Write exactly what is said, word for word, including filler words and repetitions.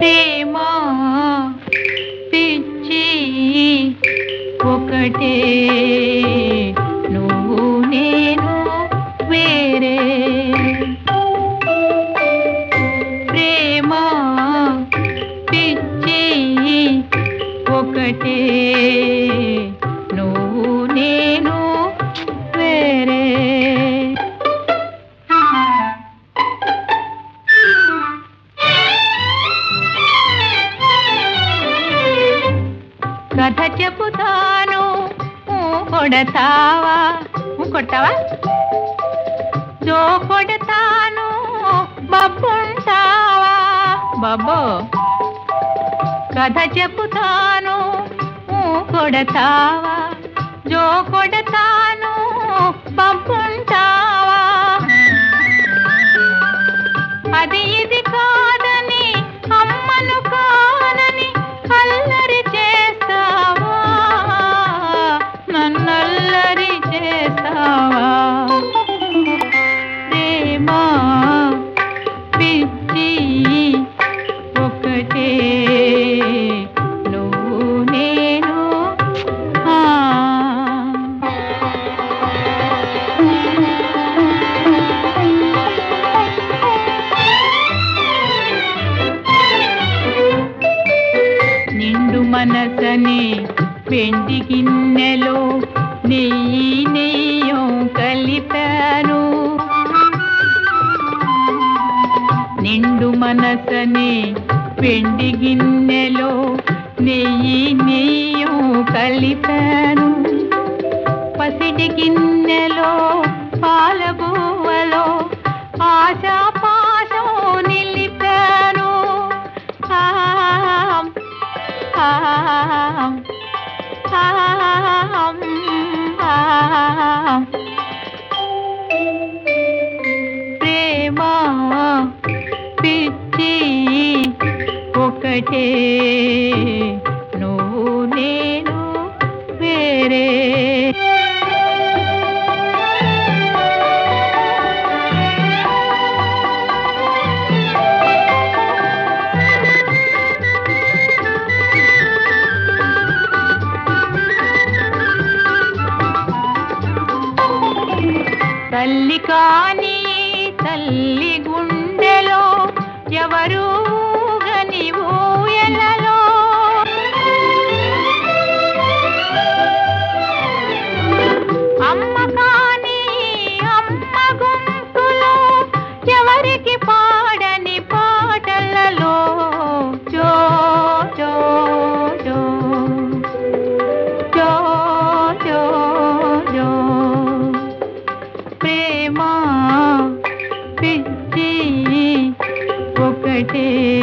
ప్రేమ పిచ్చి ఒకటే నువ్వు నేను వేరే ప్రేమ పిచ్చి ఒకటే నువ్వు నేను వేరే కథ చెబుతాను కొడతావా కొడతావా జో కొడతాను బబ్బుంటావా బాబో కథ చెబుతాను కొడతావా జో కొడతాను బబ్బుంటావా అది ఇది కాదని అమ్మను కాదని అల్లరి చేస్తావా నన్నల్లరి చేస్తావా ప్రేమ పిచ్చి ఒకటే నువ్వు నేను నిండు మనసని వెండి గిన్నెలో నెయ్యి నెయ్యం కలిపాను నిండు మనసని వెండి గిన్నెలో నెయ్యి నెయ్యం కలిపాను పసిడి గిన్నెలో పాలబువ్వలో ఆశా పాశం నిలిపాను ఆం ఆం ఆం ఆం ప్రేమ పిచ్చి ఒకటే నువ్వు నేను వేరే తల్లి కాని తల్లి గుండెలో ఎవరు గని ఊయలలో అమ్మ కాని అమ్మ గొంతులో ఎవరికి పాడని పాటలలో జో జో జో జో జో జో ప్రేమ పిచ్చి ఒకటే